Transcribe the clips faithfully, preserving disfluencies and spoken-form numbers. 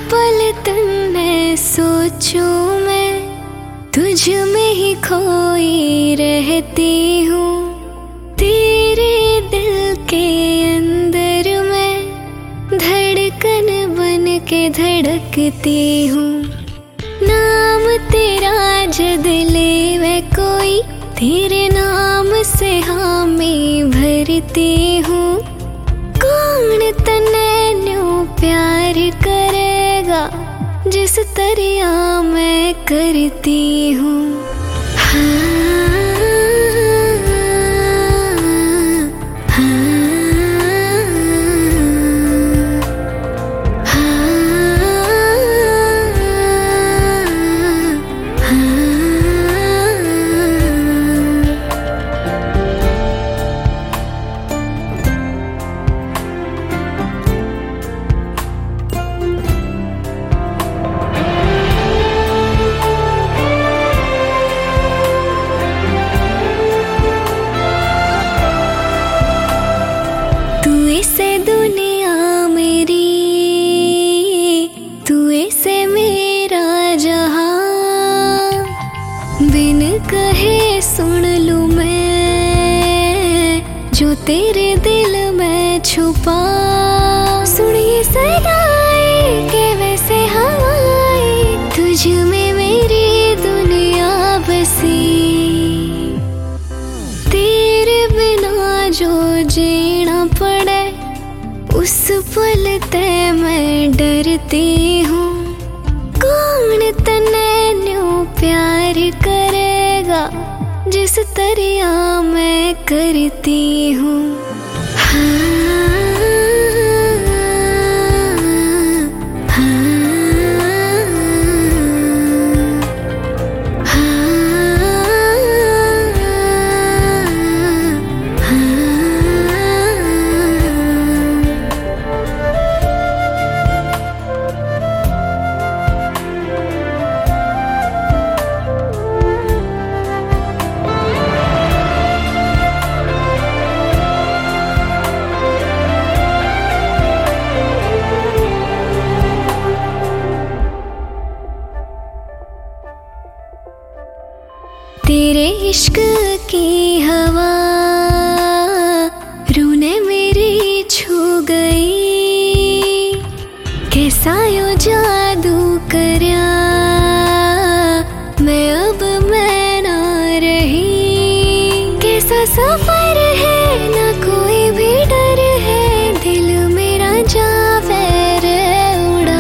पल तुमने सोचूं मैं तुझ में ही खोई रहती हूँ। तेरे दिल के अंदर मैं धड़कन बन के धड़कती हूँ। नाम तेरा जद ले मैं कोई तेरे नाम से हामी भरती हूँ। कौन तन्ने न्यूं प्यार करेगा जिस तरह मैं करती हूँ। बिन कहे सुन लूं मैं जो तेरे दिल में छुपा। सुनिए सदाएं के वैसे हवाएं तुझ में मेरी दुनिया बसी। तेरे बिना जो जीना पड़े उस पल ते मैं डरती हूँ। कौन तन्ने न्यूं प्यार करेगा जिस तरह मैं करती हूँ। तेरे इश्क की हवा रूह ने मेरी छू गई। कैसा यो जादू करया मैं अब मैं ना रही। कैसा सफर है ना कोई भी डर है दिल मेरा जावे रे उड़ा।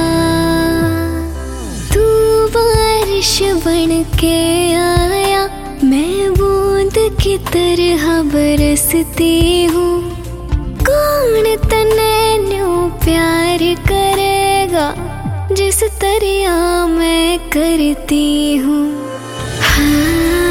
तू बारिश बन के मैं बूंद की तरह बरसती हूँ। कौन तन्ने न्यूं प्यार करेगा जिस तरह मैं करती हूँ। हाँ